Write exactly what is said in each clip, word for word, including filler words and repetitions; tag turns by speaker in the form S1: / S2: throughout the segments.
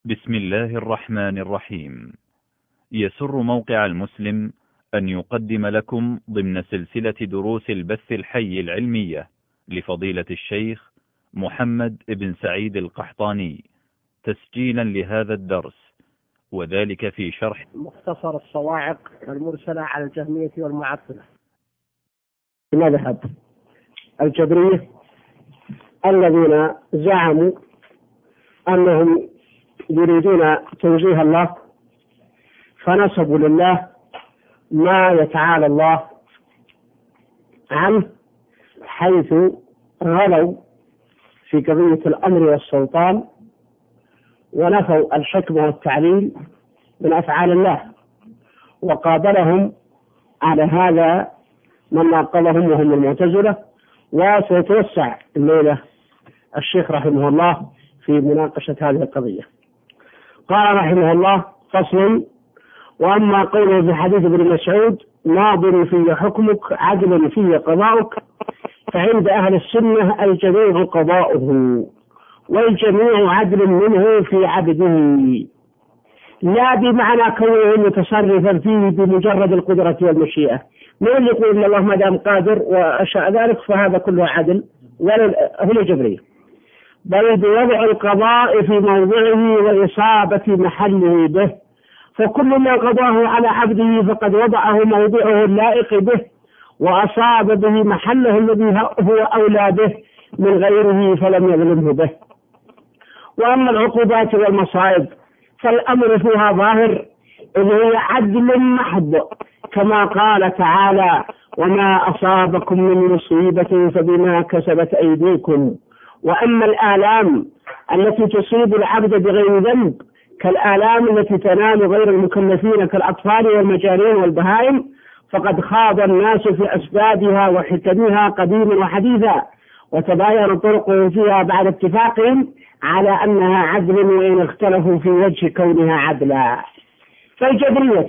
S1: بسم الله الرحمن الرحيم. يسر موقع المسلم أن يقدم لكم ضمن سلسلة دروس البث الحي العلمية لفضيلة الشيخ محمد بن سعيد القحطاني تسجيلا لهذا الدرس، وذلك في شرح
S2: مختصر الصواعق المرسلة على الجهمية والمعطلة. مذهب الجبرية الذين زعموا أنهم يريدون توجيه الله، فنسبوا لله ما يتعالى الله عنه، حيث غلوا في قضية الأمر والسلطان ونفوا الحكمة والتعليل من أفعال الله، وقابلهم على هذا من ناقضهم وهم المعتزلة. وسيتوسع الليلة الشيخ رحمه الله في مناقشة هذه القضية. قال رحمه الله: فصل: وأما قوله في حديث ابن مسعود ناظر في حكمك عدل في قضاؤك، فعند أهل السنة الجميع قضاؤه والجميع عدل منه في عبده، لا بمعنى كونه متصرفا فيه بمجرد القدرة والمشيئة. من اللي يقول إن الله ما دام قادر وأشاء ذلك فهذا كله عدل، ولا هم الجبرية، بل بوضع القضاء في موضعه وإصابة محله به، فكل ما قضاه على عبده فقد وضعه موضعه اللائق به وأصاب به محله الذي هو أولى به من غيره فلم يظلمه به. وأما العقوبات والمصائب فالأمر فيها ظاهر، إذ هي عدل محض، كما قال تعالى: وما أصابكم من مصيبة فبما كسبت أيديكم. وأما الآلام التي تصيب العبد بغير ذنب كالآلام التي تنال غير المكلفين كالأطفال والمجانين والبهائم، فقد خاض الناس في أسبابها وحكمها قديما وحديثا، وتباين طرقه فيها بعد اتفاقهم على أنها عدل، وإن اختلفوا في وجه كونها عدلا. فالجبرية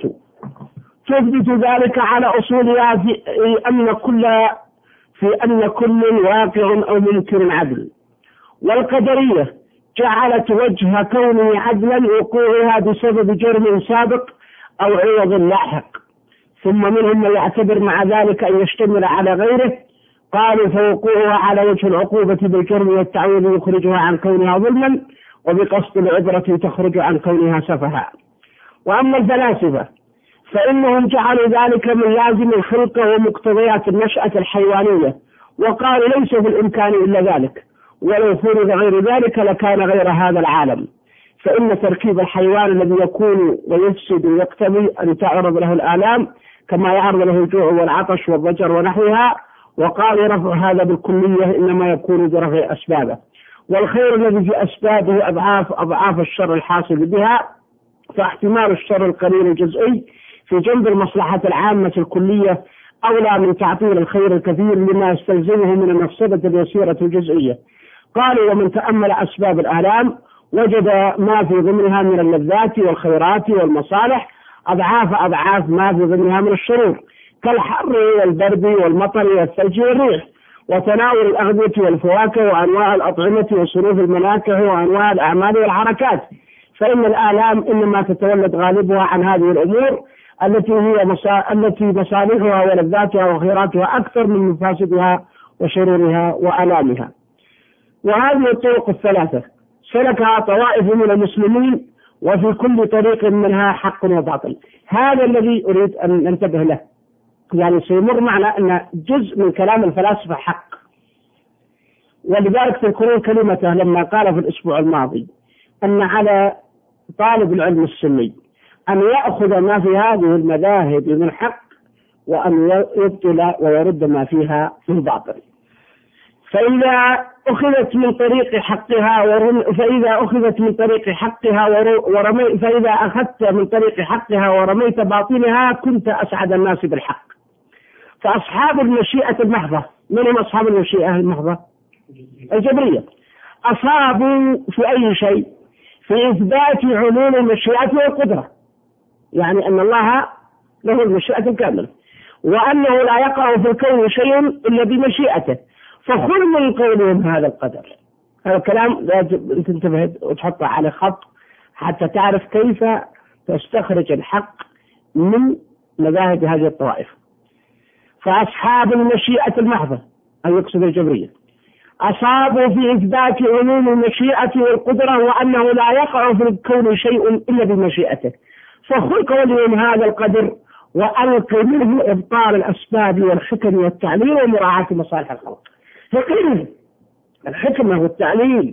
S2: تثبت ذلك على أصولها في أن كل في أن كل واقع أو ممكن عدل، والقدرية جعلت وجه كونه عدلا وقوعها بسبب جرم سابق أو عوض لاحق، ثم منهم من يعتبر مع ذلك أن يشتمل على غيره، قالوا فوقوعها على وجه العقوبة بالجرم والتعويض يخرجها عن كونها ظلما، وبقصد العبرة تخرج عن كونها سفها. وأما الفلاسفة فإنهم جعلوا ذلك من لازم الخلقة ومقتضيات النشأة الحيوانية، وقالوا ليس في الإمكان إلا ذلك، ولو فرض غير ذلك لكان غير هذا العالم، فإن تركيب الحيوان الذي يكون ويفسد يقتضي أن تعرض له الآلام كما يعرض له الجوع والعطش والضجر ونحوها. وقالوا رفع هذا بالكلية إنما يكون برفع أسبابه، والخير الذي في أسبابه أضعاف أضعاف الشر الحاصل بها، فاحتمال الشر القليل الجزئي في جنب المصلحة العامة الكلية أولى من تعطيل الخير الكثير لما يستلزمه من المفسدة اليسيرة الجزئية. قالوا: ومن تأمل أسباب الآلام وجد ما في ضمنها من اللذات والخيرات والمصالح أضعاف أضعاف ما في ضمنها من الشرور، كالحر والبرد والمطر والثلج والريح، وتناول الأغذية والفواكه وأنواع الأطعمة وصروف المناكح وأنواع الأعمال والحركات. فإن الآلام إنما تتولد غالبها عن هذه الأمور التي هي مصا... التي مصالحها ولذاتها وخيراتها أكثر من مفاسدها وشرورها وآلامها. وهذه الطرق الثلاثة سلكها طوائف من المسلمين، وفي كل طريق منها حق وباطل. هذا الذي أريد أن ننتبه له، يعني سيمر معنا أن جزء من كلام الفلاسفة حق، ولذلك تذكرون كلمته لما قال في الأسبوع الماضي أن على طالب العلم السني أن يأخذ ما في هذه المذاهب من حق، وأن يبطل ويرد ما فيها من باطل. فإذا أخذت من طريق حقها ورم فإذا أخذت من طريق حقها ورمي فإذا أخذت من طريق حقها ورميت باطنها كنت أسعد الناس بالحق. فأصحاب المشيئة المحضة، من هم أصحاب المشيئة المحضة؟ الجبرية. أصابوا في أي شيء؟ في إثبات علوم المشيئة والقدرة، يعني أن الله له المشيئة الكاملة، وأنه لا يقع في الكون شيء إلا بمشيئته، فخذ من قولهم هذا القدر. هذا الكلام لا تنتبه وتحطه على خط، حتى تعرف كيف تستخرج الحق من مذاهب هذه الطوائف. فأصحاب المشيئة المحضة أن يقصد الجبرية أصابوا في إثبات عموم المشيئة والقدرة وأنه لا يقع في الكون شيء إلا بمشيئته، فخلق وليهم هذا القدر وألقي منه إبطال الأسباب والحكم والتعليل ومراعاة مصالح الخلق. الحكمة والتعليل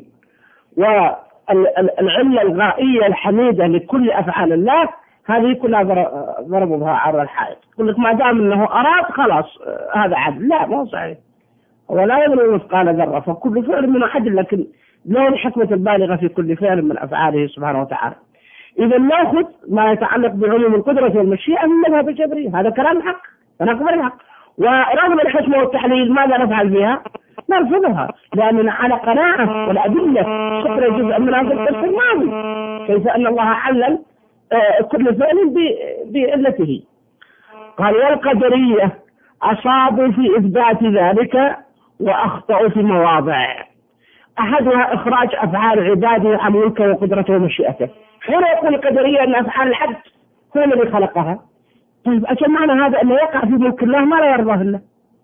S2: والعلة الغائية الحميدة لكل أفعال الله هذه كلها ضربوا بها عرض الحائط. يقول لك ما دام أنه أراد خلاص هذا عدل. لا، ما هو صحيح، ولا يظلم مثقال ذرة، فكل فعل من عدل، لكن له الحكمة البالغة في كل فعل من أفعاله سبحانه وتعالى. إذا نأخذ ما يتعلق بعلوم القدرة والمشيئة من مذهب الجبرية، هذا كلام الحق ونقبل الحق. ورغم الحكمة والتحليل ماذا نفعل بها؟ نرفضها، لأننا على قناعة والأدلة شكل جزء من هذا الدرس الماضي كيف أن الله علل كل فعل بعلته. قال والقدرية أصابوا في إثبات ذلك وأخطأوا في مواضع. أحدها إخراج أفعال عباده عن ملكه وقدرته ومشيئته. حين يقول القدرية أن أفعال العبد هو الذي خلقها، طيب أجل معنى هذا أنه يقع في ملك الله ما لا يرضاه الله.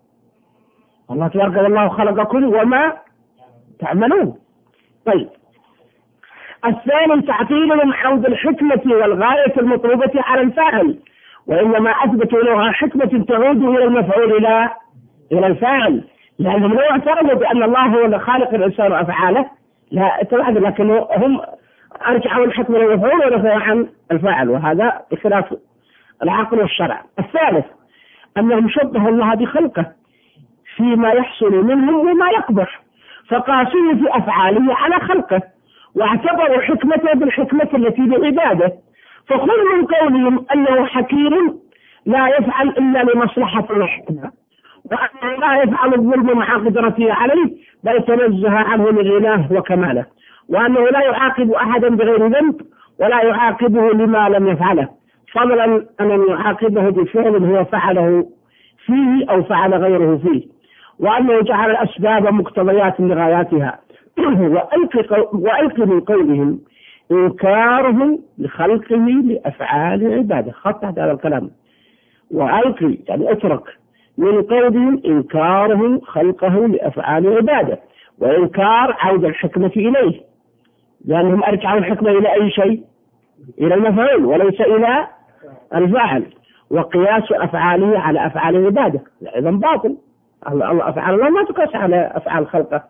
S2: الله تبارك والله خلقكم وما تعملون. طيب الثاني تعطيلهم عود الحكمة والغاية المطلوبة على الفاعل، وإنما أثبتوا لها حكمة تعود إلى المفعول لا إلى الفاعل، لأنهم لا يعترضوا بأن الله هو اللي خالق الإنسان وأفعاله، لا اتبعوا، لكن هم أرجعوا الحكمة للمفعول ونفوا عن الفاعل، وهذا بخلاف العقل والشرع. الثالث أنهم شبهوا الله بخلقه فيما يحصل منهم وما يقبح، فقاسوا في أفعاله على خلقه واعتبروا حكمته بالحكمة التي بعباده، فكل من قولهم أنه حكيم لا يفعل إلا لمصلحة الحكمة، وأنه لا يفعل الظلم مع قدرته عليه بل تنزه عنه لغناه وكماله، وأنه لا يعاقب أحدا بغير ذنب ولا يعاقبه لما لم يفعله، فضلا أن يعاقبه بفعل هو فعله فيه أو فعل غيره فيه، وأنه جعل الأسباب مقتضيات لغاياتها. وألق من قولهم إنكارهم لخلقه لأفعال عباده. خط هذا الكلام، وألق يعني اترك من قولهم إنكارهم خلقه لأفعال عباده، وإنكار عود الحكمة إليه، لأنهم أرجعوا الحكمة إلى أي شيء؟ إلى المفعول وليس إلى الفاعل، وقياس أفعاله على أفعال عباده إذا باطل. الله أفعال الله ما تقاس على أفعال خلقه.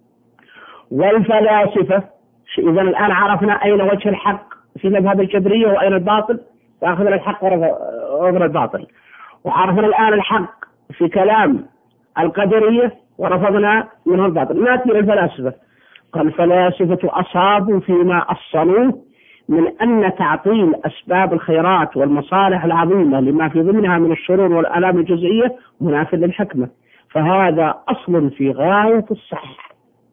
S2: والفلاسفة، إذا الآن عرفنا أين وجه الحق في مذهب الجبرية وأين الباطل، فأخذنا الحق ورفضنا الباطل، وعرفنا الآن الحق في كلام القدرية ورفضنا منه الباطل. نأتي للفلاسفة. قال الفلاسفة أصابوا فيما أصلوه من أن تعطيل أسباب الخيرات والمصالح العظيمة لما في ضمنها من الشرور والآلام الجزئية منافٍ للحكمة، فهذا أصل في غاية الصحة،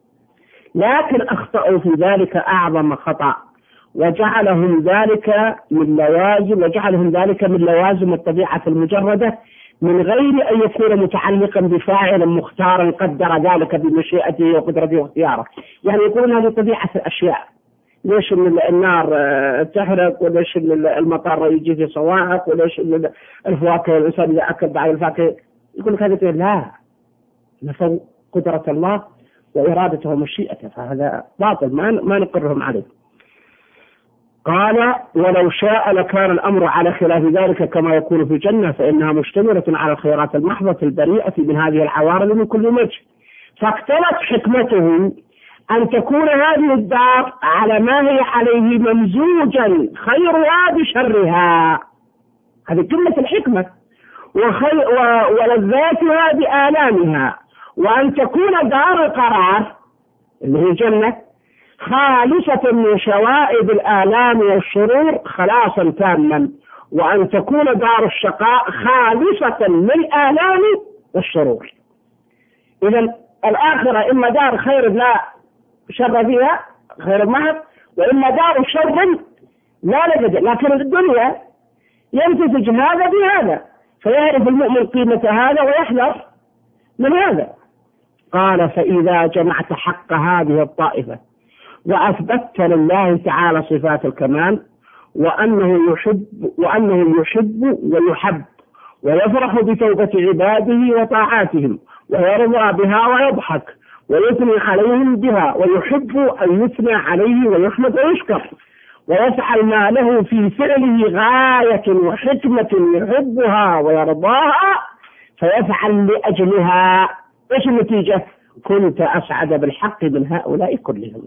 S2: لكن أخطأوا في ذلك أعظم خطأ، وجعلهم ذلك من لوازم وجعلهم ذلك من لوازم الطبيعة المجردة من غير أن يكون متعلقا بفاعل مختار قدر ذلك بمشيئته وقدرته واختياره. يعني يقولون هذه طبيعة الأشياء، ليش النار تحرق، وليش المطر يجي في صواعق، وليش الفواكه الإنسان إذا أكل بعض الفاكهة يقول لك هذا لا، نفوا قدرة الله وإرادته ومشيئته، فهذا باطل ما ما نقرهم عليه. قال ولو شاء لكان الأمر على خلاف ذلك كما يكون في الجنة، فإنها مشتملة على الخيرات المحضة البريئة من هذه العوارض من كل وجه، فاقتضت حكمته أن تكون هذه الدار على ما هي عليه ممزوجا خيرها بشرها، هذه كلمة الحكمة، وخير ولذاتها بآلامها، وأن تكون دار القرار اللي هي الجنة خالصة من شوائب الآلام والشرور خلاصا تاما، وأن تكون دار الشقاء خالصة من الآلام والشرور. إذا الآخرة إما دار خير لا شر فيها خير محض، وإما دار شر لا لبد، لكن الدنيا يمتزج هذا بهذا، فيعرف المؤمن قيمة هذا ويحذر من هذا. قال فإذا جمعت حق هذه الطائفة وأثبتت لله تعالى صفات الكمال، وأنه يحب وأنه يحب ويحب، ويفرح بتوبة عباده وطاعاتهم، ويرضى بها ويضحك، ويثني عليهم بها، ويحب أن يثنى عليه ويحمد ويشكر، ويفعل ما له في فعله غاية وحكمة يحبها ويرضاها فيفعل لأجلها. إيش النتيجة؟ كنت أسعد بالحق من هؤلاء كلهم.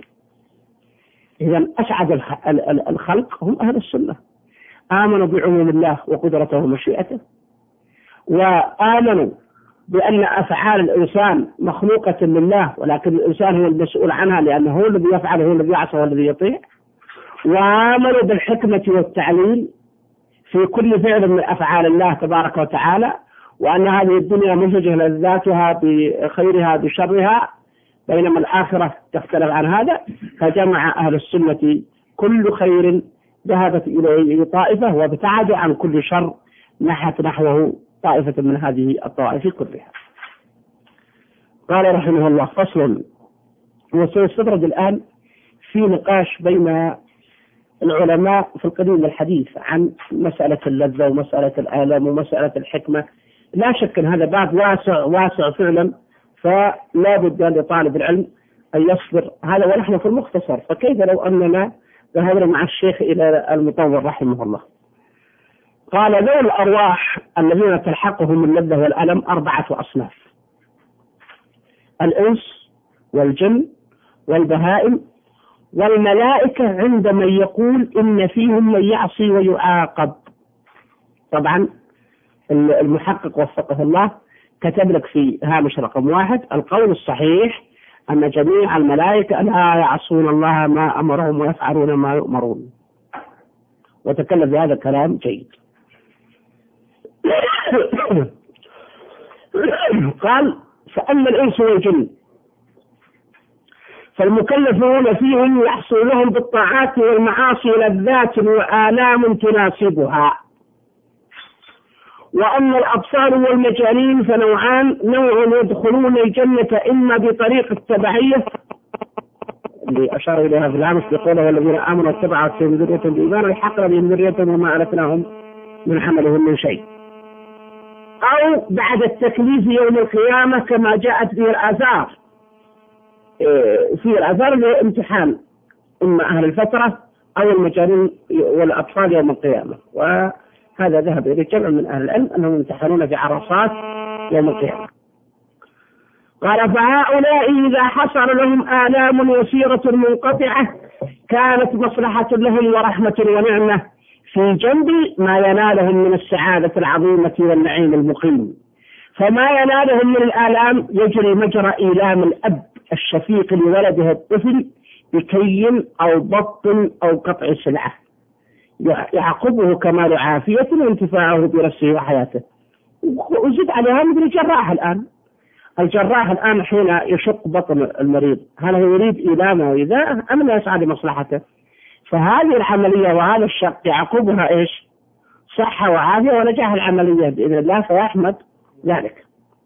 S2: إذن أسعد الخلق هم أهل السنة، آمنوا بعموم الله وقدرته ومشيئته، وآمنوا بأن أفعال الإنسان مخلوقة لله، ولكن الإنسان هو المسؤول عنها، لأنه هو الذي يفعل، هو الذي يعصى، هو الذي يطيع. وآمنوا بالحكمة والتعليل في كل فعل من أفعال الله تبارك وتعالى، وأن هذه الدنيا مزجة لذاتها بخيرها بشرها، بينما الآخرة تختلف عن هذا. فجمع أهل السنة كل خير ذهبت إليه طائفة، وابتعدوا عن كل شر نحت نحوه طائفة من هذه الطوائف كلها. قال رحمه الله: فصل. وسيستدرج الآن في نقاش بين العلماء في القديم الحديث عن مسألة اللذة ومسألة الآلام ومسألة الحكمة. لا شك أن هذا باب واسع واسع فعلا، فلا بد لطالب العلم أن يصبر. هذا ونحن في المختصر، فكيف لو أننا ذهبنا مع الشيخ إلى المطور رحمه الله. قال: ذوي الأرواح الذين تلحقهم اللذة والألم أربعة أصناف: الإنس والجن والبهائم والملائكة، عند من يقول إن فيهم من يعصي ويعاقب. طبعا المحقق وفقه الله كتب لك في هامش رقم واحد: القول الصحيح أن جميع الملائكة لا يعصون الله ما أمرهم ويفعلون ما يؤمرون، وتكلم بهذا الكلام جيد. قال: فأما الإنس والجن فالمكلفون فيهم يحصل لهم بالطاعات والمعاصي لذات وآلام تناسبها. وأما الأبصار والمجانين فنوعان: نوع يدخلون الجنة إما بطريق التبعية اللي أشار إليها في الهامش بقوله: والذين آمنوا واتبعتهم ذريتهم بإيمان الحقنا بهم ذريتهم وما ألتناهم من عملهم من شيء، أو بعد التكليف يوم القيامة كما جاءت به الآثار. في الآثار الامتحان إما أهل الفترة أو المجانين والأطفال يوم القيامة، وهذا ذهب إلى جمع من أهل العلم أنهم يمتحنون في عرصات يوم القيامة. قال: فهؤلاء إذا حصل لهم آلام يسيرة منقطعة كانت مصلحة لهم ورحمة ونعمة في جنب ما ينالهم من السعادة العظيمة والنعيم المقيم. فما ينالهم من الآلام يجري مجرى إيلام الأب الشفيق لولده الطفل بكي أو بطن أو قطع سلعة، يعقبه كمال عافية وانتفاعه بنفسه وحياته. وزد عليها مثل الجراح الآن. الجراح الآن حين يشق بطن المريض هل هو يريد إيلامه وإيذاءه أم لا يسعى لمصلحته؟ فهذه العملية وهذا الشق يعقبها إيش؟ صحة وعافية ونجاح العملية بإذن الله، فيحمد ذلك.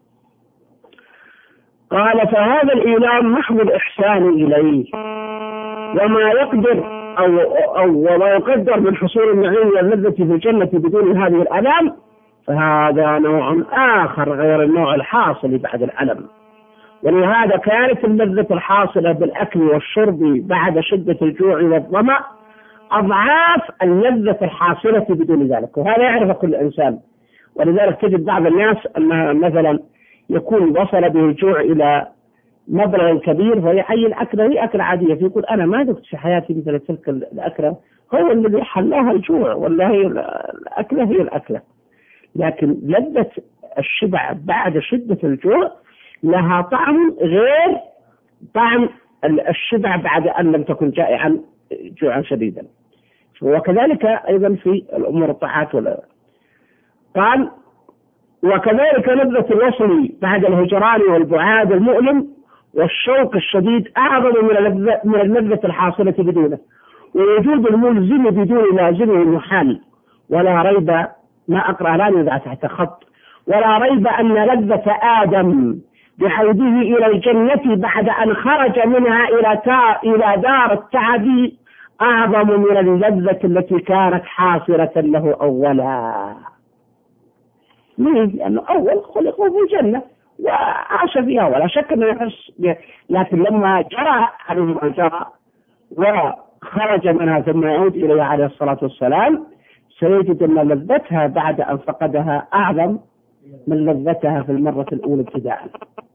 S2: قال: فهذا الإيلام محض الإحسان إليه، وما يقدر أو, أو وما يقدر من حصول النعيم واللذة في الجنة بدون هذه الآلام فهذا نوع آخر غير النوع الحاصل بعد الألم. ولهذا كانت اللذة الحاصلة بالأكل والشرب بعد شدة الجوع والظمأ أضعاف اللذة الحاصلة بدون ذلك، وهذا يعرف كل إنسان. ولذلك تجد بعض الناس أنه مثلا يكون وصل به الجوع إلى مبلغ كبير فهي أي الأكلة هي أكلة عادية، فيقول أنا ما ذقت في حياتي مثل تلك الأكلة، هو الذي حلاها الجوع، ولا هي الأكلة هي الأكلة. لكن لذة الشبع بعد شدة الجوع لها طعم غير طعم الشبع بعد أن لم تكن جائعا جوعا شديدا. وكذلك أيضا في الأمور الطاعات ولا. قال: وكذلك لذة الوصل بعد الهجران والبعاد المؤلم والشوق الشديد أعظم من اللذة الحاصلة بدونه، ووجود الملزم بدون لازمه محال. ولا ريب، ما أقرأ لا يوضع تحت خط، ولا ريب أن لذة آدم بعوده إلى الجنة بعد أن خرج منها إلى إلى دار التعب أعظم من اللذة التي كانت حاصلة له أولا. ليه؟ لأنه أول خلقوا في الجنة وعاش فيها ولا شك أنه يحس بها، لكن لما جرى عليه ما جرى وخرج منها ثم يعود إليها عليه الصلاة والسلام سيجد أن لذتها بعد أن فقدها أعظم من لذتها في المرة الأولى ابتداء.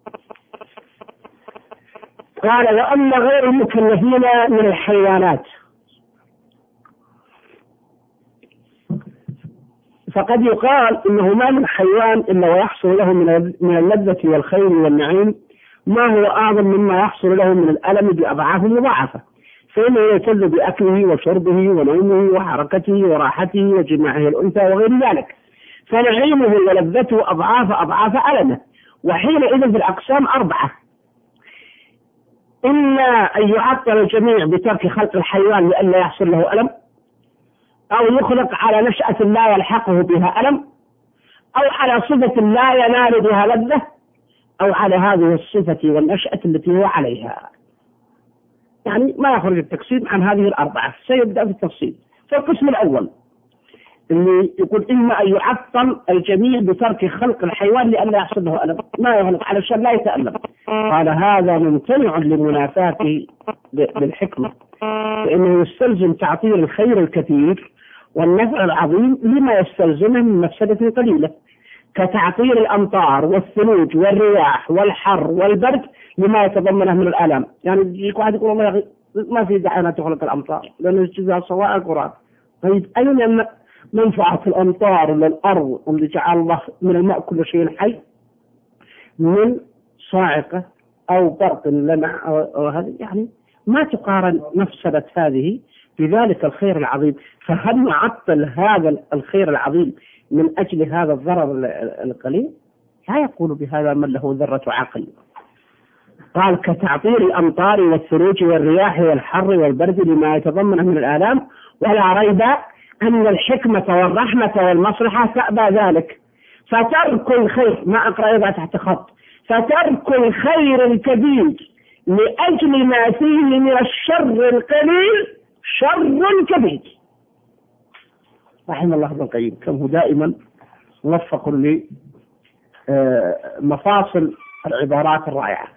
S2: قال وأما غير المكلفين من الحيوانات فقد يقال إنه ما من حيوان إلا ويحصل له من اللذة والخير والنعيم ما هو أعظم مما يحصل له من الألم بأضعاف مضاعفة، فإنه يلتذ بأكله وشربه ونومه وحركته وراحته وجماعه الأنثى وغير ذلك، فنعيمه ولذته أضعاف أضعاف ألمه. وحينئذ في الأقسام أربعة: إما أن يعطل الجميع بترك خلق الحيوان لئلا يحصل له ألم، أو يخلق على نشأة لا يلحقه بها ألم، أو على صفة لا ينال بها لذة، أو على هذه الصفة والنشأة التي هو عليها. يعني ما يخرج التقسيم عن هذه الأربعة، سيبدأ في التفصيل. فالقسم الأول اللي يقول إما أن يعطل الجميع بترك خلق الحيوان لئلا يحصل له ألم، ما يخلق علشان لا يتألم، قال هذا ممتنع لمنافاة بالحكمة، فإنه يستلزم تعطيل الخير الكثير والنفع العظيم لما يستلزمه من مفسدة قليلة، كتعطيل الأمطار والثلوج والرياح والحر والبرد لما يتضمنه من الآلام. يعني يجيك واحد يقول والله ما في داعي أن تخلق الأمطار لأنه يجيزها صواعق ورعد. طيب أين منفعة الأمطار للأرض واللي جعل الله من الماء كل شيء حي من صاعقة أو برق لمع أو هذا؟ يعني ما تقارن مفسدة هذه بذلك الخير العظيم. فهل نعطل هذا الخير العظيم من أجل هذا الضرر القليل؟ لا يقول بهذا من له ذرة عقل. قال كتعطيل الأمطار والثلوج والرياح والحر والبرد لما يتضمنه من الآلام، ولا ريب أن الحكمة والرحمة والمصلحة تأبى ذلك، فترك الخير ما أقرأ إذا تحت خط فترك الخير الكبير لأجل ما فيه من الشر القليل شر كبير. رحم الله ابن القيم، كم هو دائما موفق لمفاصل العبارات الرائعة.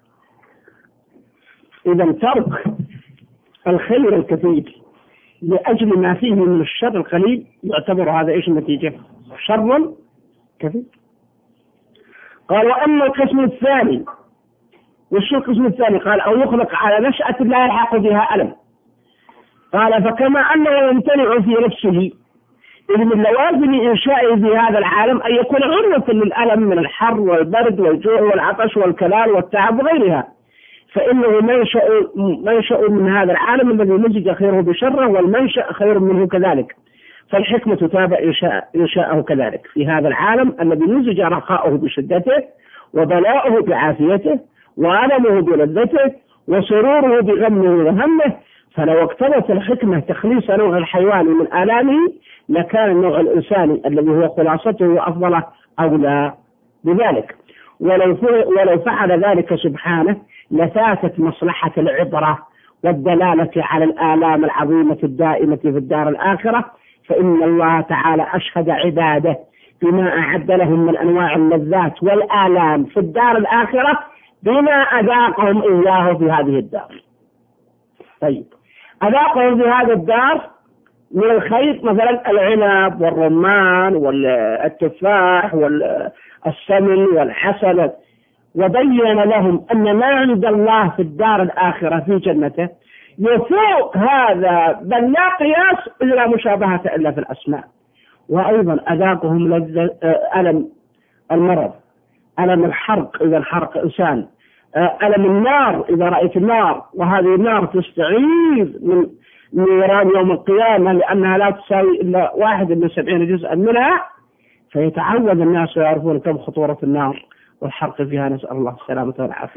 S2: إذا ترك الخير الكثير لأجل ما فيه من الشر القليل يعتبر هذا إيش النتيجة؟ شر كثير. قال وأما القسم الثاني، وش القسم الثاني؟ قال أو يخلق على نشأة لا يلحق بها ألم. قال فكما أنه يمتنع في نفسه إذ من لوازم إنشائه في هذا العالم أن يكون عرضة للألم من الحر والبرد والجوع والعطش والكلال والتعب وغيرها، فإنه منشأ منشأ من هذا العالم الذي مزج خيره بشره، والمنشأ خير منه كذلك، فالحكمة تتابع إنشاء إنشاءه كذلك في هذا العالم الذي مزج رخاؤه بشدته وبلاؤه بعافيته وألمه بلذته وسروره بغمه وهمه. فلو اقتضت الحكمة تخليص نوع الحيوان من آلامه لكان النوع الإنساني الذي هو خلاصته وأفضله أولى بذلك، ولو ولو فعل ذلك سبحانه لفاتت مصلحة العبرة والدلالة على الآلام العظيمة الدائمة في الدار الآخرة، فإن الله تعالى أشهد عباده بما أعد لهم من أنواع اللذات والآلام في الدار الآخرة بما أذاقهم إياه في هذه الدار. طيب أذاقهم في هذا الدار من الخير مثلا العنب والرمان والتفاح والسمن والعسل، وبين لهم أن ما عند الله في الدار الآخرة في جنته يفوق هذا بل لا قياس إلا مشابهة إلا في الأسماء. وأيضا أذاقهم ألم المرض، ألم الحرق إذا انحرق إنسان، ألم النار إذا رأيت النار، وهذه النار تستعيذ من نيران يوم القيامة لأنها لا تساوي إلا واحد من سبعين جزءا منها، فيتعود الناس ويعرفون كم خطورة النار والحرق فيها، نسأل الله السلامة والعافية.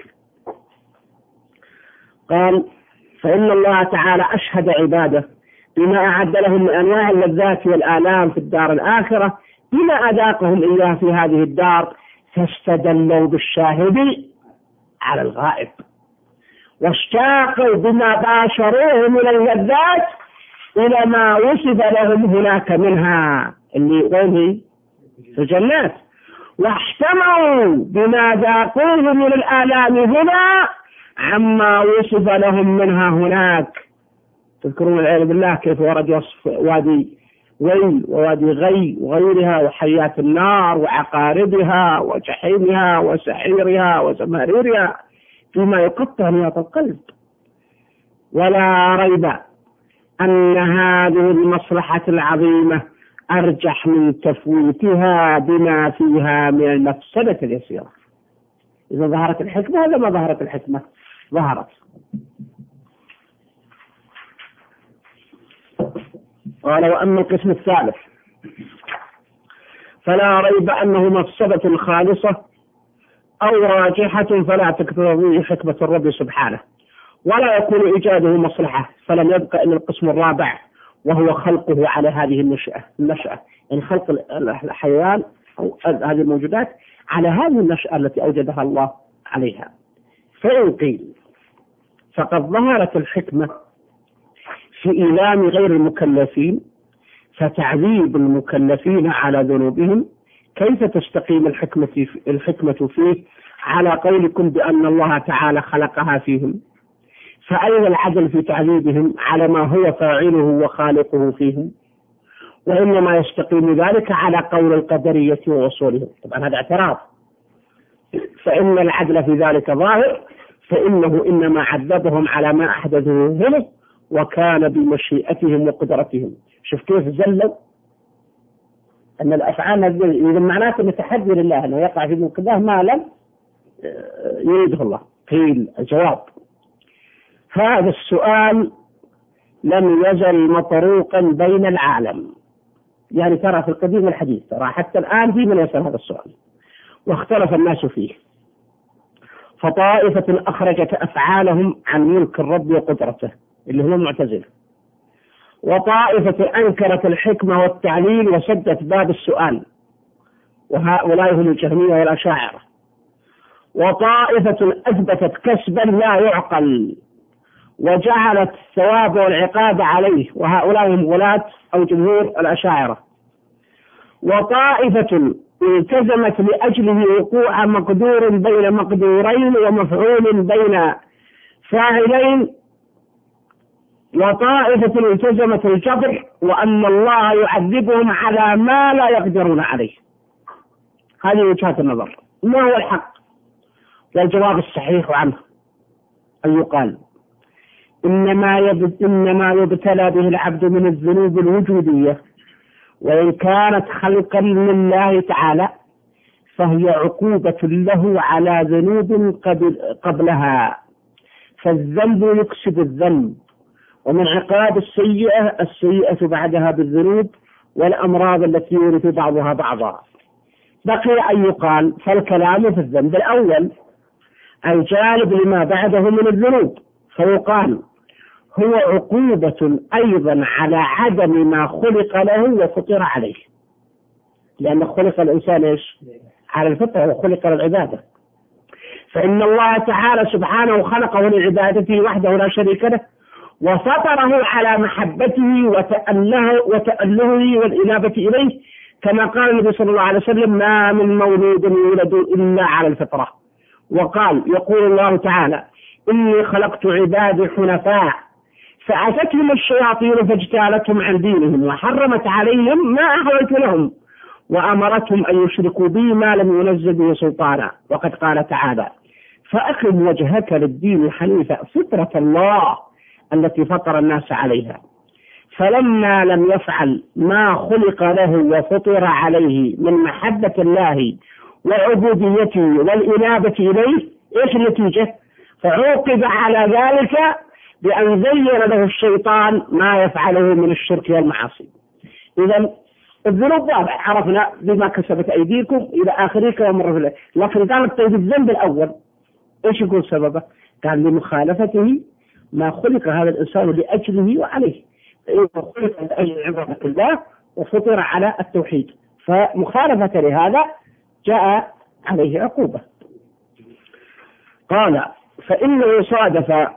S2: قال فإن الله تعالى أشهد عباده بما أعد لهم من أنواع اللذات والآلام في الدار الآخرة بما أذاقهم إياه في هذه الدار، فاستدلوا بالشاهد على الغائب، واشتاقوا بما باشروه من اللذات إلى ما وصف لهم هناك منها اللي وين في الجنات، واحتموا بما ذاقوه من الآلام هنا عما وصف لهم منها هناك. تذكرون العياذ بالله كيف ورد وصف وادي ويل ووادي غي وغيرها وحيات النار وعقاربها وجحيمها وسعيرها وزمهريرها فيما يقطع نياط القلب. ولا ريب أن هذه المصلحة العظيمة أرجح من تفويتها بما فيها من المفسدة اليسيرة. إذا ظهرت الحكمة ولا ما ظهرت الحكمة؟ ظهرت. قال وأما القسم الثالث فلا ريب أنه مفسدة خالصة أو راجحة فلا تقتضي حكمة الرب سبحانه، ولا يكون إيجاده مصلحة، فلم يبقى إلا القسم الرابع وهو خلقه على هذه النشأة النشأة يعني خلق الحيوان أو هذه الموجودات على هذه النشأة التي أوجدها الله عليها. فإن قيل فقد ظهرت الحكمة في إيلام غير المكلفين فتعذيب المكلفين على ذنوبهم، كيف تستقيم الحكمة الحكمة فيه على قولكم بأن الله تعالى خلقها فيهم؟ فأين العدل في تعذيبهم على ما هو فاعله وخالقه فيهم؟ وإنما يستقيم ذلك على قول القدرية وأصولهم. طبعا هذا اعتراض، فإن العدل في ذلك ظاهر، فإنه إنما عذبهم على ما أحدثوه هم وكان بمشيئتهم وقدرتهم. شوف كيف زلوا أن الأفعال إذا معناته متحدي لله أنه يقع في ملك الله ما لم يريده الله. قيل الجواب هذا السؤال لم يزل مطروقا بين العالم، يعني ترى في القديم والحديث، ترى حتى الآن في من يسأل هذا السؤال، واختلف الناس فيه، فطائفة أخرجت أفعالهم عن ملك الرب وقدرته اللي هو المعتزلة، وطائفة أنكرت الحكمة والتعليل وسدت باب السؤال، وهؤلاء هم الجهمية والأشاعرة، وطائفة أثبتت كسبا لا يعقل وجعلت الثواب والعقاب عليه، وهؤلاء هم ولاة أو جمهور الأشاعرة، وطائفة التزمت لأجله وقوع مقدور بين مقدورين ومفعول بين فاعلين، وطائفة التزمت الجبر وأن الله يعذبهم على ما لا يقدرون عليه. هذه وجهات النظر. ما هو الحق؟ والجواب الصحيح عنه أن يقال إنما إنما يبتلى به العبد من الذنوب الوجودية، وإن كانت خلقا لله تعالى فهي عقوبة له على ذنوب قبلها، فالذنب يكسب الذنب، ومن عقاب السيئة السيئة بعدها بالذنوب والأمراض التي يورث بعضها بعضا. بقي أن يقال فالكلام في الذنب الأول الجالب لما بعده من الذنوب، فيقال هو عقوبة أيضا على عدم ما خلق له وفطر عليه، لأن خلق الإنسان إيش؟ على الفطرة وخلق للعبادة، فإن الله تعالى سبحانه خلقه لعبادته وحده لا شريك له، وفطره على محبته وتأله وتألهه والإنابة إليه، كما قال النبي صلى الله عليه وسلم ما من مولود يولد إلا على الفطرة. وقال يقول الله تعالى إني خلقت عبادي حنفاء فأتتهم الشياطين فاجتالتهم عن دينهم وحرمت عليهم ما أحللت لهم وأمرتهم أن يشركوا بي ما لم ينزل به سلطانا. وقد قال تعالى فأقم وجهك للدين حنيفا فطرة الله التي فطر الناس عليها. فلما لم يفعل ما خلق له وفطر عليه من محبة الله وعبوديته والإنابة إليه، إيش النتيجة؟ فعوقب على ذلك بأن زين له الشيطان ما يفعله من الشرك والمعاصي. إذا الذنوب واضح عرفنا بما كسبت أيديكم إلى آخره كما مر في الله، لكن قال طيب الذنب الأول إيش يكون سببه؟ قال لمخالفته ما خلق هذا الإنسان لأجله وعليه، فإنه خلق لأجل عبادة الله وفطر على التوحيد، فمخالفة لهذا جاء عليه عقوبة. قال فإنه صادف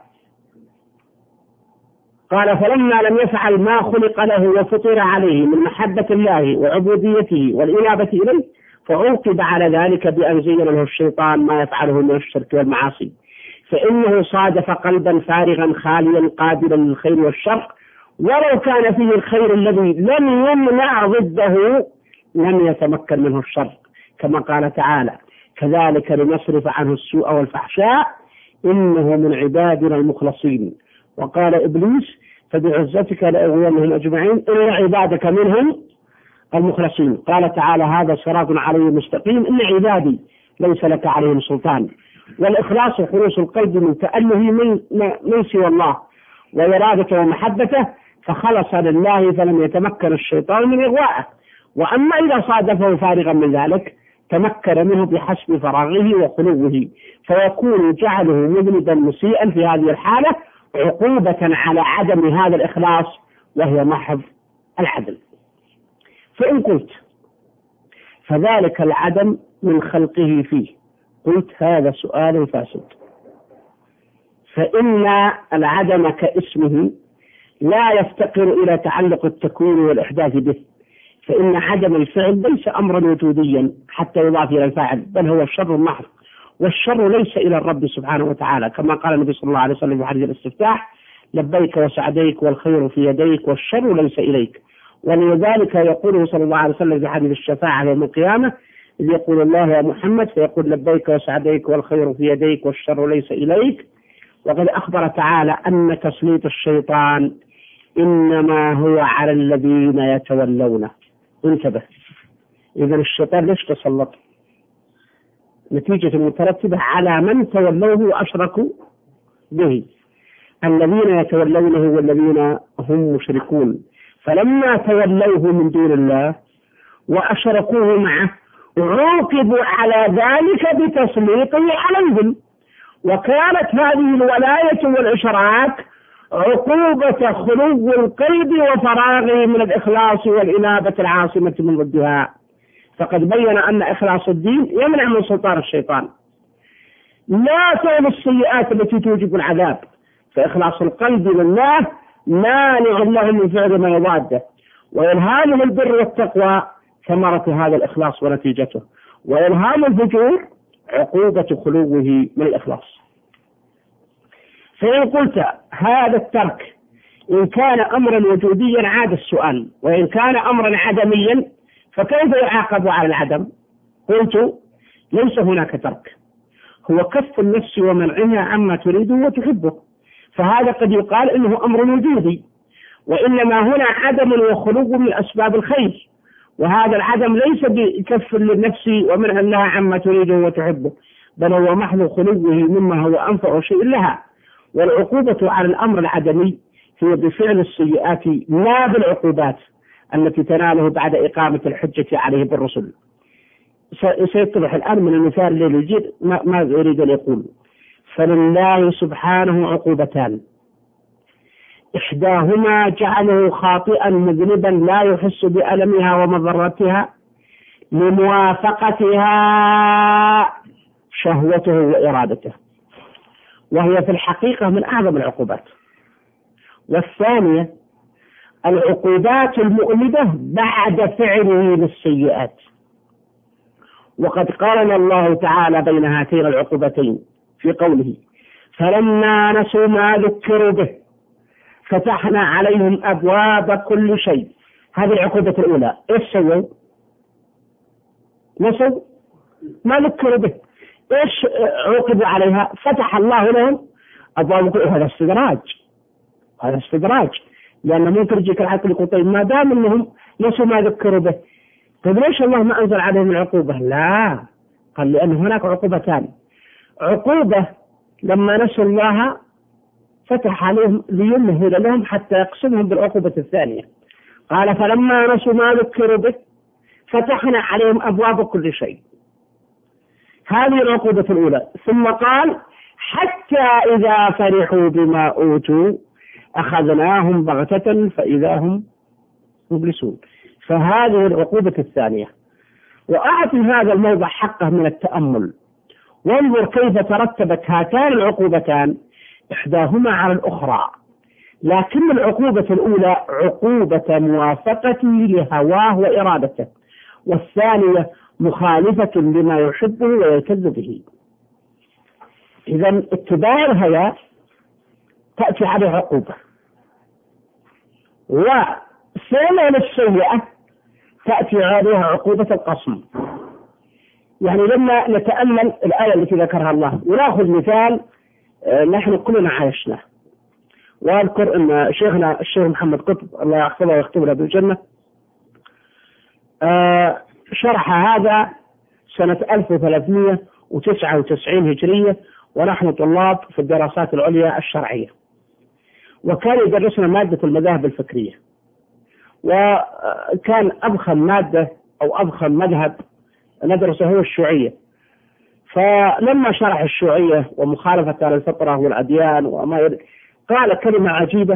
S2: قال فلما لم يفعل ما خلق له وفطر عليه من محبة الله وعبوديته والإنابة إليه فعوقب على ذلك بأن زين له الشيطان ما يفعله من الشرك والمعاصي، فإنه صادف قلبا فارغا خاليا قابلا للخير والشر، ولو كان فيه الخير الذي لم يمنع ضده لم يتمكن منه الشر، كما قال تعالى كذلك لنصرف عنه السوء والفحشاء إنه من عبادنا المخلصين. وقال إبليس فبعزتك لأغوينهم أجمعين إلا عبادك منهم المخلصين. قال تعالى هذا صراط عليه مستقيم إن عبادي ليس لك عليهم سلطان. والإخلاص خلوص القلب من تأله من, من سوى الله وإرادته ومحبته، فخلص لله فلم يتمكن الشيطان من إغوائه. وأما إذا صادفه فارغا من ذلك تمكن منه بحسب فراغه وخلوه، فيكون جعله مذنبا مسيئا في هذه الحالة عقوبة على عدم هذا الإخلاص وهي محض العدل. فإن قلت فذلك العدم من خلقه فيه، قلت هذا سؤال فاسد، فإن العدم كاسمه لا يفتقر إلى تعلق التكوين والإحداث به، فإن عدم الفعل ليس أمرا وجوديا حتى يضاف إلى الفاعل، بل هو الشر المحض، والشر ليس إلى الرب سبحانه وتعالى، كما قال النبي صلى الله عليه وسلم في حديث الاستفتاح لبيك وسعديك والخير في يديك والشر ليس إليك. ولذلك يقول صلى الله عليه وسلم في حديث الشفاعة يوم القيامة إذ يقول الله يا محمد فيقول لبيك وسعديك والخير في يديك والشر ليس إليك. وقد أخبر تعالى أن تسليط الشيطان إنما هو على الذين يتولونه. انتبه، إذا الشيطان ليش تسلط؟ نتيجة مترتبة على من تولوه وأشركوا به، الذين يتولونه والذين هم مشركون، فلما تولوه من دون الله وأشركوه معه عوقبوا على ذلك بتسليطه عليهم، وكانت هذه الولاية والإشراك عقوبة خلو القلب وفراغه من الإخلاص والإنابة العاصمة من ضدها. فقد بين أن إخلاص الدين يمنع من سلطان الشيطان، لا فعل السيئات التي توجب العذاب، فإخلاص القلب لله مانع له من فعل ما يضاده، وإلهامه البر والتقوى ثمرة هذا الإخلاص ونتيجته، وإلهام الفجور عقوبة خلوه من الإخلاص. فإن قلت هذا الترك إن كان أمرا وجوديا عاد السؤال، وإن كان أمرا عدميا فكيف يعاقب على العدم؟ قلت ليس هناك ترك، هو كف النفس ومنعها عما تريده وتحبه، فهذا قد يقال إنه أمر وجودي، وإنما هنا عدم وخلو من أسباب الخير، وهذا العدم ليس بكف للنفس ومنع لها عما تريده وتحبه، بل هو محض خلوه مما هو أنفع شيء لها. والعقوبة على الأمر العدمي هي بفعل السيئات لا بالعقوبات التي تناله بعد إقامة الحجة عليه بالرسل. سيتضح الآن من المثال الذي يجير ما يريد أن يقول. فلله سبحانه عقوبتان، إحداهما جعله خاطئا مذنبا لا يحس بألمها ومضرتها لموافقتها شهوته وإرادته، وهي في الحقيقة من أعظم العقوبات. والثانية العقوبات المؤلمة بعد فعله للسيئات، وقد قارن الله تعالى بين هاتين العقوبتين في قوله فلما نسوا ما ذكروا به فتحنا عليهم أبواب كل شيء. هذه العقوبة الأولى، إيش سووا؟ نسوا ما ذكروا به، إيش عوقبوا عليها؟ فتح الله لهم أبواب كل. هذا استدراج، هذا استدراج، لأن ممكن يجيك العقل يقول طيب ما دام أنهم نسوا ما ذكروا به طيب ليش الله ما أنزل عليهم العقوبة؟ لا، قال لأن هناك عقوبتان، عقوبة لما نسوا الله فتح عليهم ليمهل لهم حتى يقسمهم بالعقوبة الثانية. قال فلما نسوا ما ذكروا به فتحنا عليهم أبواب كل شيء، هذه العقوبة الأولى. ثم قال حتى إذا فرحوا بما أوتوا أخذناهم بغتة فإذا هم مبلسون، فهذه العقوبة الثانية. وأعطي هذا الموضع حقه من التأمل، وانظر كيف ترتبت هاتان العقوبتان إحداهما على الأخرى، لكن العقوبة الأولى عقوبة موافقته لهواه وإرادته، والثانية مخالفة لما يحبه ويلتذ به. إذا اتباع الهوى تأتي عليه عقوبة، وفعل السيئة تأتي عليها عقوبة القصم. يعني لما نتأمل الآية التي ذكرها الله ونأخذ مثال نحن كلنا عايشناه، وأذكر أن شيخنا الشيخ محمد قطب الله يحفظه ويختم له بالجنة شرح هذا سنة ألف وثلاثمائة وتسعة وتسعين هجرية ونحن طلاب في الدراسات العليا الشرعية، وكان يدرسنا مادة المذاهب الفكرية، وكان أضخم مادة أو أضخم مذهب ندرسه هو الشيوعية. فلما شرح الشيوعية ومخالفة الفطرة والأديان وما يد... قال كلمة عجيبة،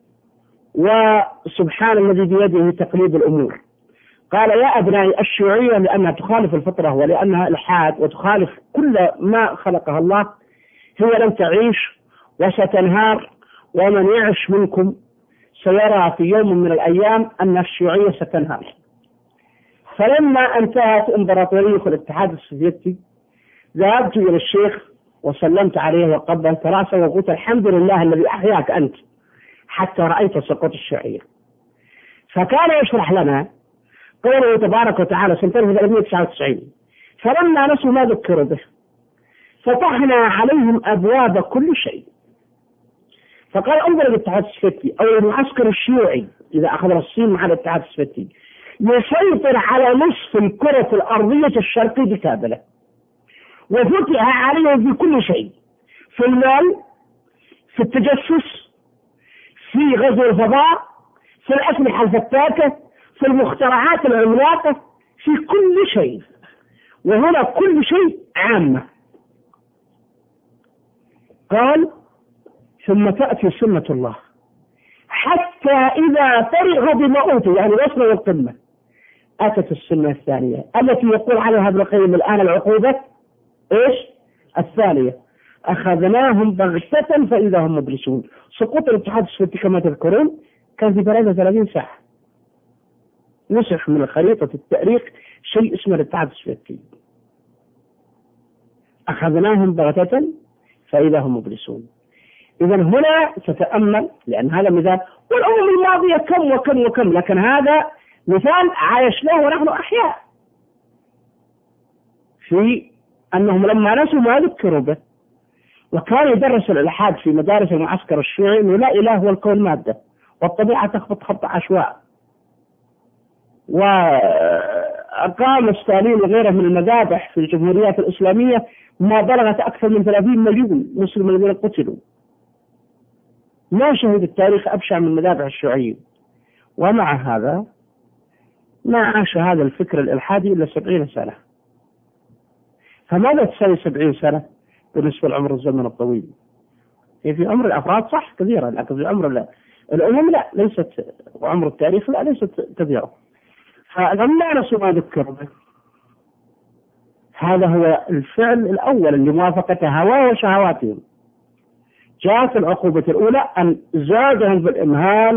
S2: وسبحان الذي بيده تقليب الأمور. قال يا أبنائي الشيوعية لأنها تخالف الفطرة ولأنها إلحاد وتخالف كل ما خلقها الله هي لن تعيش وستنهار، ومن يعش منكم سيرى في يوم من الأيام أن الشيوعية ستنهار. فلما انتهت إمبراطورية الاتحاد السوفيتي ذهبت إلى الشيخ وسلمت عليه وقبلت رأسه وقلت الحمد لله الذي أحياك أنت حتى رأيت سقوط الشيوعية. فكان يشرح لنا قوله تبارك وتعالى سنة ألف وثلاثمائة وتسعة وتسعين فلما نسوا ما ذكروا به فتحنا عليهم أبواب كل شيء. فقال انظر الاتحاد السوفيتي أو المعسكر الشيوعي إذا أخذ الصين مع الاتحاد السوفيتي يسيطر على نصف الكرة الأرضية الشرقية بكامله، وفتح عليهم في كل شيء، في المال، في التجسس، في غزو الفضاء، في الأسلحة الفتاكة، في المخترعات العملاقة، في كل شيء، وهنا كل شيء عامة. قال ثم تأتي سنة الله حتى إذا فرغ بما أوتوا، يعني وصلوا القمة، أتت السنة الثانية التي يقول عليها ابن القيم الآن العقوبة إيش؟ الثانية أخذناهم بغتة فإذا هم مبلسون. سقوط الاتحاد السوفيتي كما تذكرون كان في ثلاثة وثلاثين ساعة، نسخ من خريطة التاريخ شيء اسمه الاتحاد السوفيتي. أخذناهم بغتة فإذا هم مبلسون. إذا هنا تتأمل، لأن هذا مثال، والأمم الماضية كم وكم وكم، لكن هذا مثال عايشناه ونحن أحياء في أنهم لما نسوا ما ذكروا به. وكان يدرس الإلحاد في مدارس المعسكر الشيوعي أنه لا إله هو الكون مادة والطبيعة تخبط خط عشواء. وأقام ستالين وغيره من المذابح في الجمهوريات الإسلامية ما بلغت أكثر من ثلاثين مليون مسلم الذين قتلوا. ما شهد التاريخ أبشع من مذابح الشيوعيين، ومع هذا ما عاش هذا الفكر الإلحادي إلا سبعين سنة. فماذا تساوي سبعين سنة بالنسبة لعمر الزمن الطويل؟ هي في عمر الأفراد صح كثيرة، لكن في عمر لا. الأمم لا ليست، وعمر التاريخ لا ليست كثيرة. فلما نسوا ما ذكروا به هذا هو الفعل الأول لموافقة هواه وشهواتهم. جاءت العقوبة الأولى أن زادهم بالإمهال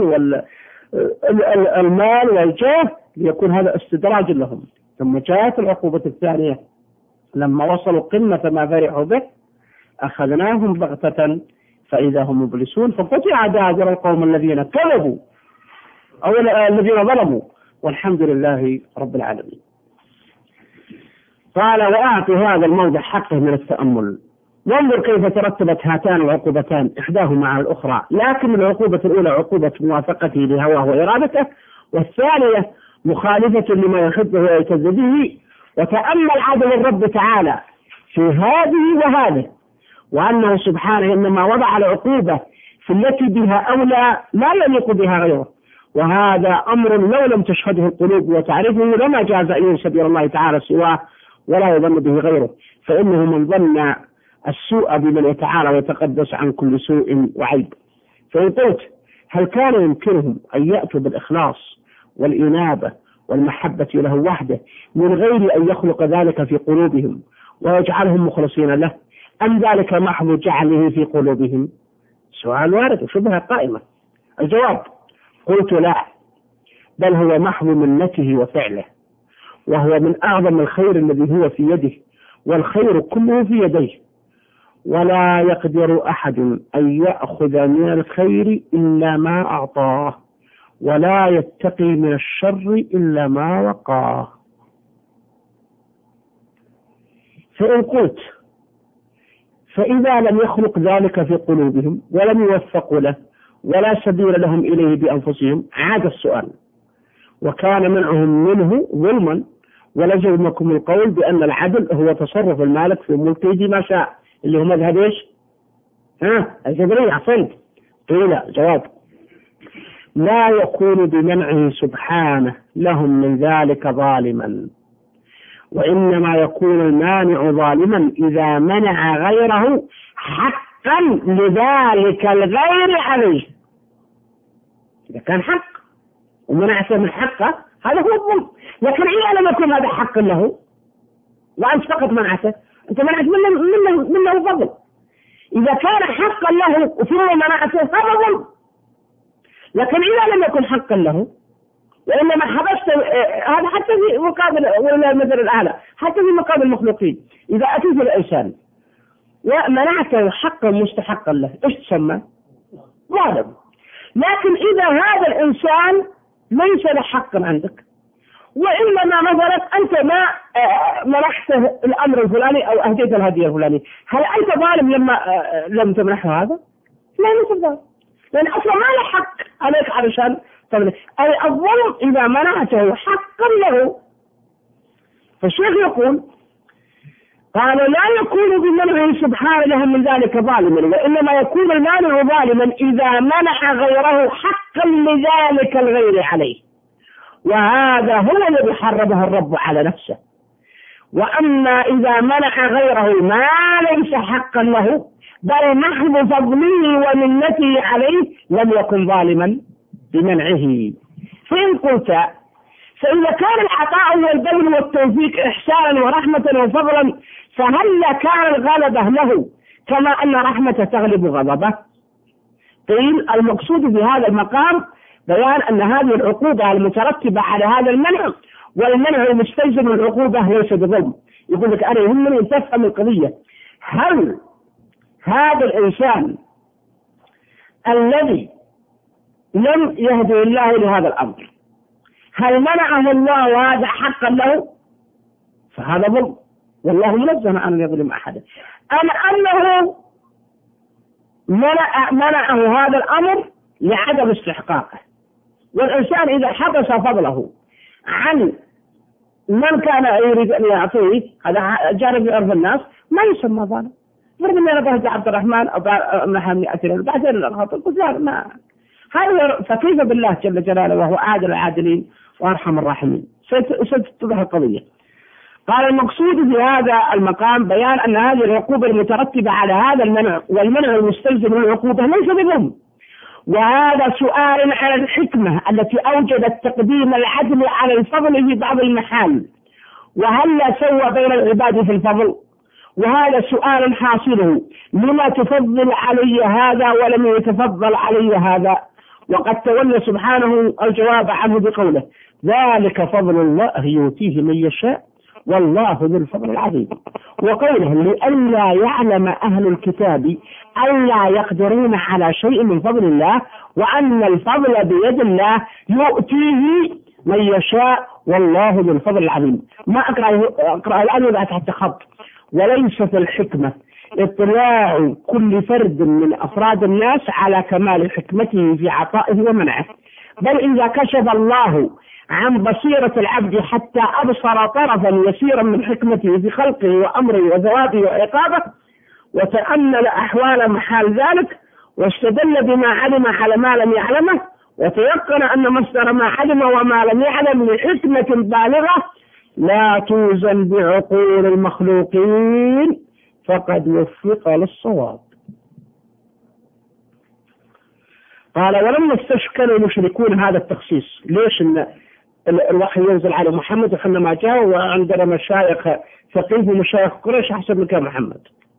S2: والمال والجاه ليكون هذا استدراج لهم، ثم جاءت العقوبة الثانية لما وصلوا قمة ما فرحوا به أخذناهم بغتة فإذا هم مبلسون فقطع دابر القوم الذين كذبوا أو الذين ظلموا والحمد لله رب العالمين. قال وأعطي هذا الموضع حقه من التأمل، وانظر كيف ترتبت هاتان العقوبتان إحداهما على الأخرى، لكن العقوبة الأولى عقوبة موافقته لهواه وإرادته، والثانية مخالفة لما يحبه ويعتز به. وتأمل عدل الرب تعالى في هذه وهذه، وأنه سبحانه إنما وضع العقوبة في التي بها أولى لا يليق بها غيره، وهذا أمر لو لم تشهده القلوب وتعرفه لما جاز أن ينسب إلى الله تعالى سواه ولا يظن به غيره، فإنه من ظن السوء بمن يتعالى ويتقدس عن كل سوء وعيب. فإن قلت هل كان يمكنهم أن يأتوا بالإخلاص والإنابة والمحبة له وحده من غير أن يخلق ذلك في قلوبهم ويجعلهم مخلصين له، أم ذلك محض جعله في قلوبهم؟ سؤال وارد وشبهة قائمة. الجواب: قلت لا، بل هو محض منته وفعله، وهو من أعظم الخير الذي هو في يده، والخير كله في يديه، ولا يقدر أحد أن يأخذ من الخير إلا ما أعطاه، ولا يتقي من الشر إلا ما وقاه. فإن قلت فإذا لم يخلق ذلك في قلوبهم ولم يوفقوا له ولا سبيل لهم إليه بأنفسهم، عاد السؤال: وكان منعهم منه ظلما، ولزمكم القول بأن العدل هو تصرف المالك في ملكه ما شاء، اللي هو مذهب ايش؟ ها الجبرية. أحسنت. قيل: جواب: لا يكون بمنعه سبحانه لهم من ذلك ظالما، وإنما يكون المانع ظالما إذا منع غيره حقا لذلك الغير عليه. إذا كان حق ومنعته من حقه هذا هو الظلم، لكن إذا لم يكن هذا حقا له وأنت فقط منعته، أنت منعت منه منه منه فضل. إذا كان حقا له ثم منعته هذا ظلم، لكن إذا لم يكن حقا له وإنما حبست هذا حتى في مقابل ولا المثل الأعلى، حتى في مقابل المخلوقين، إذا أتيت الإنسان ومنعته حقا مستحقا له إيش تسمى؟ ظالم. لكن إذا هذا الإنسان ليس له حق عندك، وإنما مثلا أنت ما منحته الأمر الفلاني أو أهديت الهدية الفلاني، هل أنت ظالم لما لم تمنحه هذا؟ لا، ليس ظالم، لأن أصلا ما له حق عليك علشان تمنح. أي الظلم إذا منعته حقا له. فالشيخ يقول: قال لا يكون بمنعه سبحانه لهم من ذلك ظالما، وإنما يكون المانع ظالما إذا منع غيره حقا لذلك الغير عليه، وهذا هو الذي حرمه الرب على نفسه. وأما إذا منع غيره ما ليس حقا له بل محض فضله ومنته عليه لم يكن ظالما بمنعه. فإن قلت فإذا كان العطاء والبذل والتوفيق إحسانا ورحمة وفضلا، فهل كان الغلبة له كما أن رحمته تغلب غضبه؟ قيل: المقصود بهذا المقام بيان أن هذه العقوبة المترتبة على هذا المنع والمنع المستلزم من العقوبة ليس بظلم. يقول لك أنا يهمني أن تفهم القضية، هل هذا الإنسان الذي لم يهدي الله لهذا الأمر هل منعه الله هذا حقا له؟ فهذا ظلم، والله منزه عن أن يظلم أحدا. أم أنه منع منعه هذا الأمر لعدم استحقاقه، والإنسان إذا حبس فضله عن من كان يريد أن يعطيه، هذا جانب في أرض الناس، ما يسمى ظالم. فرض أن أنا بهدي عبد الرحمن أو محمد أتلين بعدين الأخطاء قلت ما هذا، فكيف بالله جل جلاله وهو عادل العادلين وأرحم الراحمين؟ ستتضح القضية. قال: المقصود في هذا المقام بيان أن هذه العقوبة المترتبة على هذا المنع والمنع المستلزم من العقوبة ليس بظلم، وهذا سؤال على الحكمة التي أوجدت تقديم العدل على الفضل في بعض المحال، وهل لا سوى بين العباد في الفضل؟ وهذا سؤال حاصله: لما تفضل علي هذا ولم يتفضل علي هذا؟ وقد تولى سبحانه الجواب عنه بقوله: ذلك فضل الله يؤتيه من يشاء والله ذو الفضل العظيم. وقوله: لئلا يعلم أهل الكتاب ألا يقدرون على شيء من فضل الله وأن الفضل بيد الله يؤتيه من يشاء والله ذو الفضل العظيم. ما أقرأ أقرأ الآن ولا تحت خط. وليس في الحكمة اطلاع كل فرد من أفراد الناس على كمال حكمته في عطائه ومنعه، بل إذا كشف الله عن بصيرة العبد حتى أبصر طرفا يسيرا من حكمته في خلقه وأمره وثوابه وعقابه، وتأمل أحوال محال ذلك، واستدل بما علم على ما لم يعلمه، وتيقن أن مصدر ما علم وما لم يعلم لحكمة بالغة لا توزن بعقول المخلوقين، فقد وفق للصواب. قال: ولما استشكل المشركون هذا التخصيص، ليش إن الوحي ينزل على محمد وحينما جاء وعندنا مشايخ ثقيف ومشايخ قريش أحسن من كان محمد.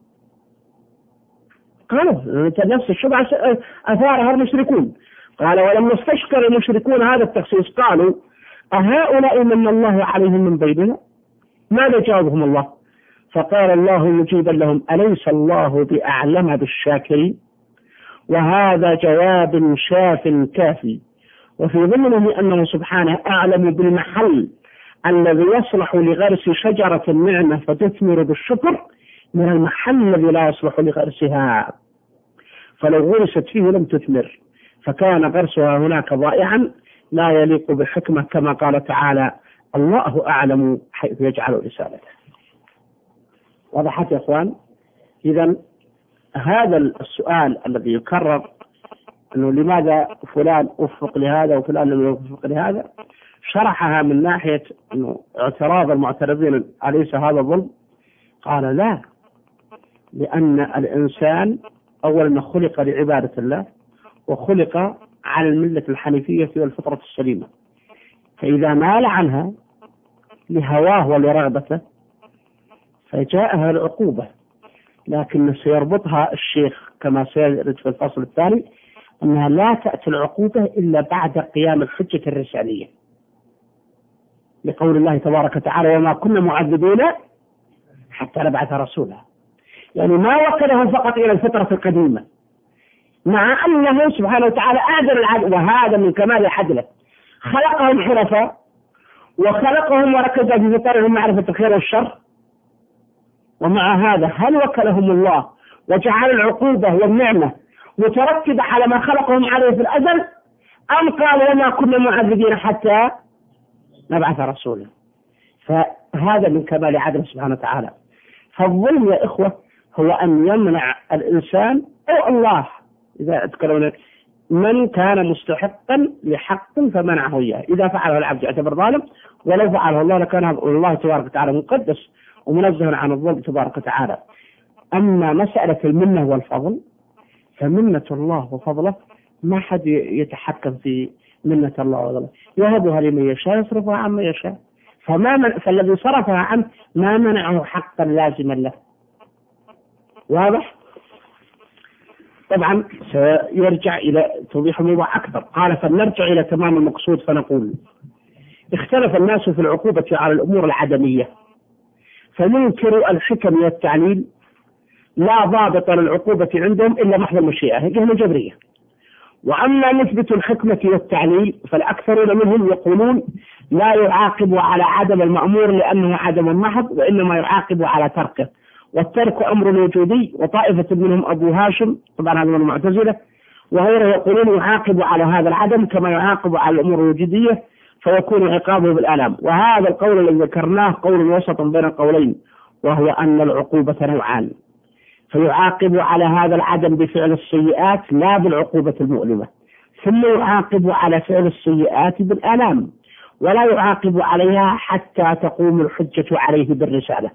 S2: قالوا نفس الشبهة أثارها المشركون. قال ولم يستشكر المشركون هذا التخصيص قالوا أهؤلاء من الله عليهم من بيننا؟ ماذا جاوبهم الله؟ فقال الله مجيبا لهم أليس الله بأعلم بالشاكرين؟ وهذا جواب شاف كافي، وفي ضمنه أنه سبحانه أعلم بالمحل الذي يصلح لغرس شجرة النعمة فتثمر بالشكر من المحل الذي لا يصلح لغرسها، فلو غرست فيه لم تثمر، فكان غرسها هناك ضائعا لا يليق بالحكمة، كما قال تعالى الله أعلم حيث يجعل رسالته. وضحت يا أخوان؟ إذن هذا السؤال الذي يكرر أنه لماذا فلان أوفق لهذا وفلان لم يوفق لهذا، شرحها من ناحية أنه اعتراض المعترضين أليس هذا ظلم؟ قال لا، لأن الإنسان أولا خلق لعبادة الله وخلق على الملة الحنيفية والفطرة السليمة، فإذا مال عنها لهواه ولرغبته فجاءها العقوبة، لكن سيربطها الشيخ كما سيرد في الفصل الثاني أنها لا تأتي العقوبة إلا بعد قيام الحجة الرسالية، لقول الله تبارك وتعالى وما كنا معذبين حتى نبعث رسولا، يعني ما وكله فقط إلى الفترة القديمة، مع أنه سبحانه وتعالى أعدل العدل، وهذا من كمال عدله، خلقهم حنفاء وخلقهم وركز في فطرهم معرفة الخير والشر، ومع هذا هل وكلهم الله وجعل العقوبة والنعمة مترتبة على ما خلقهم عليه في الأزل، أم قال وما كنا معذبين حتى نبعث رسولا؟ فهذا من كمال عدله سبحانه وتعالى. فالظلم يا إخوة هو أن يمنع الإنسان أو الله إذا أتكلمنا من كان مستحقا لحق فمنعه إياه، إذا فعله العبد يعتبر ظالم، ولو فعله الله لكان الله تبارك وتعالى مقدس ومنزه عن الظلم تبارك وتعالى. أما مسألة المنة والفضل فمنة الله وفضله ما حد يتحكم في منة الله وفضله، يهبها لمن يشاء يصرفها عن من يشاء، فما من فالذي صرفها عنه ما منعه حقا لازما له. واضح؟ طبعا سيرجع إلى توضيح الموضوع أكثر. قال فلنرجع إلى تمام المقصود فنقول اختلف الناس في العقوبة على الأمور العدمية، فمنكر الحكم والتعليل لا ضابط للعقوبة عندهم إلا محض المشيئة، هي جهة جبرية. وأما مثبت الحكمة والتعليل فالأكثرون منهم يقولون لا يعاقب على عدم المأمور لأنه عدم محض، وإنما يعاقب على تركه، والترك أمر وجودي. وطائفة منهم أبو هاشم طبعا هذا من المعتزلة وغيره يقولون يعاقب على هذا العدم كما يعاقب على الأمور الوجودية فيكون عقابه بالآلام. وهذا القول الذي ذكرناه قول وسط بين القولين، وهو أن العقوبة نوعان، فيعاقب على هذا العدم بفعل السيئات لا بالعقوبة المؤلمة، ثم يعاقب على فعل السيئات بالآلام، ولا يعاقب عليها حتى تقوم الحجة عليه بالرسالة،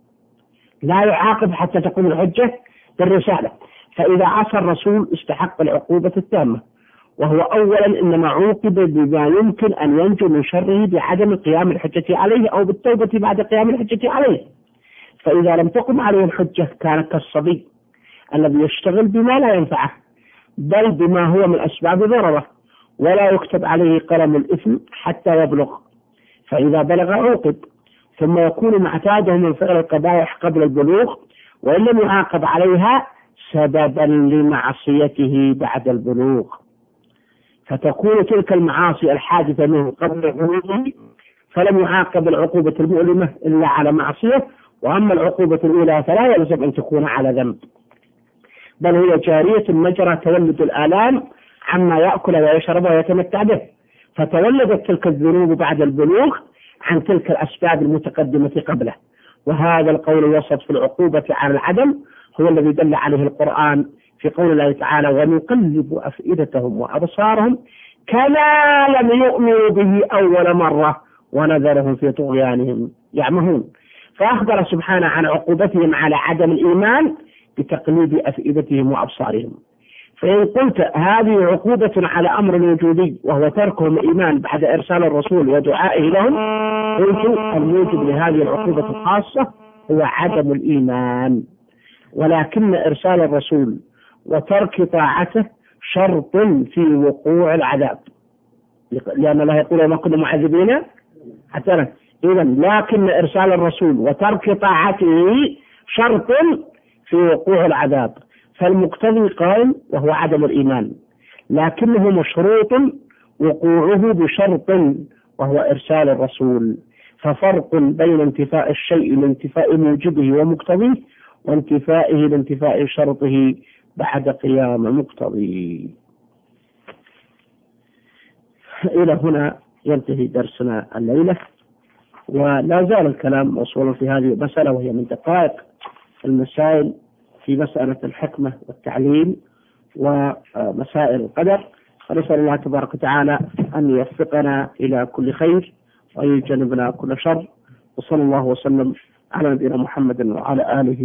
S2: لا يعاقب حتى تقوم الحجة بالرسالة. فإذا عصى الرسول استحق العقوبة التامة، وهو أولا إنما عوقب بما يمكن أن ينجو من شره بعدم قيام الحجة عليه أو بالتوبة بعد قيام الحجة عليه. فإذا لم تقم عليه الحجة كان كالصبي الذي يشتغل بما لا ينفعه بل بما هو من أسباب ضرره، ولا يكتب عليه قلم الإثم حتى يبلغ، فإذا بلغ عوقب، ثم يكون معتاده من فعل القبائح قبل البلوغ، وإن لم يعاقب عليها سببا لمعصيته بعد البلوغ، فتكون تلك المعاصي الحادثة منه قبل بلوغه فلم يعاقب العقوبة المؤلمة إلا على معصية، وأما العقوبة الأولى فلا يلزم أن تكون على ذنب، بل هي جارية مجرى تولد الآلام عما يأكل ويشرب ويتمتع به، فتولدت تلك الذنوب بعد البلوغ عن تلك الأسباب المتقدمة قبله. وهذا القول الوسط في العقوبة على العدم هو الذي دل عليه القرآن في قول الله تعالى ونقلب أفئدتهم وأبصارهم كما لم يؤمنوا به أول مرة ونذرهم في طغيانهم يعمهون. فأخبر سبحانه عن عقوبتهم على عدم الإيمان بتقليد أفئدتهم وأبصارهم. فإن قلت هذه عقوبة على أمر وجودي وهو تركهم الإيمان بعد إرسال الرسول ودعائه لهم، قلت الموجب لهذه العقوبة الخاصة هو عدم الإيمان، ولكن إرسال الرسول وترك طاعته شرط في وقوع العذاب، لأن الله يقول وما كنا معذبين حتى لا. إذن لكن إرسال الرسول وترك طاعته شرط في وقوع العذاب، فالمقتضي قائم وهو عدم الإيمان، لكنه مشروط وقوعه بشرط وهو إرسال الرسول. ففرق بين انتفاء الشيء لانتفاء موجبه ومقتضيه وانتفائه لانتفاء شرطه بعد قيام مقتضيه. إلى هنا ينتهي درسنا الليلة، ولا زال الكلام موصولا في هذه المسألة، وهي من دقائق المسائل في مسألة الحكمة والتعليم ومسائل القدر. فنسأل الله تبارك وتعالى أن يوفقنا إلى كل خير ويجنبنا كل شر، وصلى الله وسلم على نبينا محمد وعلى آله